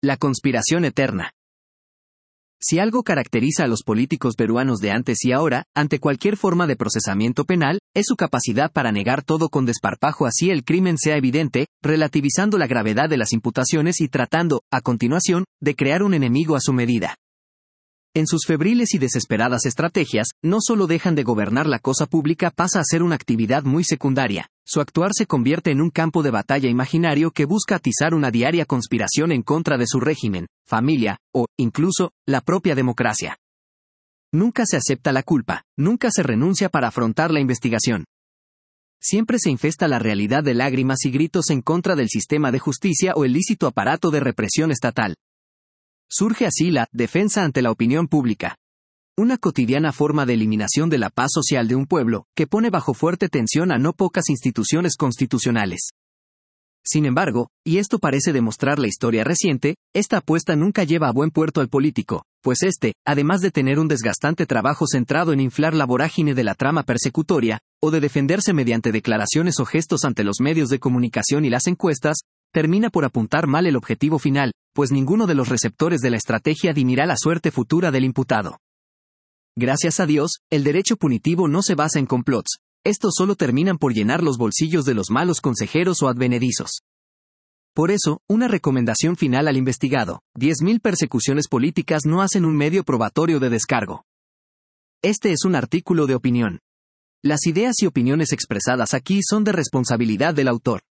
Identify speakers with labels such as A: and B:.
A: La conspiración eterna. Si algo caracteriza a los políticos peruanos de antes y ahora, ante cualquier forma de procesamiento penal, es su capacidad para negar todo con desparpajo así el crimen sea evidente, relativizando la gravedad de las imputaciones y tratando, a continuación, de crear un enemigo a su medida. En sus febriles y desesperadas estrategias, no solo dejan de gobernar la cosa pública, pasa a ser una actividad muy secundaria. Su actuar se convierte en un campo de batalla imaginario que busca atizar una diaria conspiración en contra de su régimen, familia, o, incluso, la propia democracia. Nunca se acepta la culpa, nunca se renuncia para afrontar la investigación. Siempre se infesta la realidad de lágrimas y gritos en contra del sistema de justicia o el lícito aparato de represión estatal. Surge así la defensa ante la opinión pública. Una cotidiana forma de eliminación de la paz social de un pueblo, que pone bajo fuerte tensión a no pocas instituciones constitucionales. Sin embargo, y esto parece demostrar la historia reciente, esta apuesta nunca lleva a buen puerto al político, pues además de tener un desgastante trabajo centrado en inflar la vorágine de la trama persecutoria, o de defenderse mediante declaraciones o gestos ante los medios de comunicación y las encuestas, termina por apuntar mal el objetivo final, pues ninguno de los receptores de la estrategia dirimirá la suerte futura del imputado. Gracias a Dios, el derecho punitivo no se basa en complots. Estos solo terminan por llenar los bolsillos de los malos consejeros o advenedizos. Por eso, una recomendación final al investigado: 10.000 persecuciones políticas no hacen un medio probatorio de descargo. Este es un artículo de opinión. Las ideas y opiniones expresadas aquí son de responsabilidad del autor.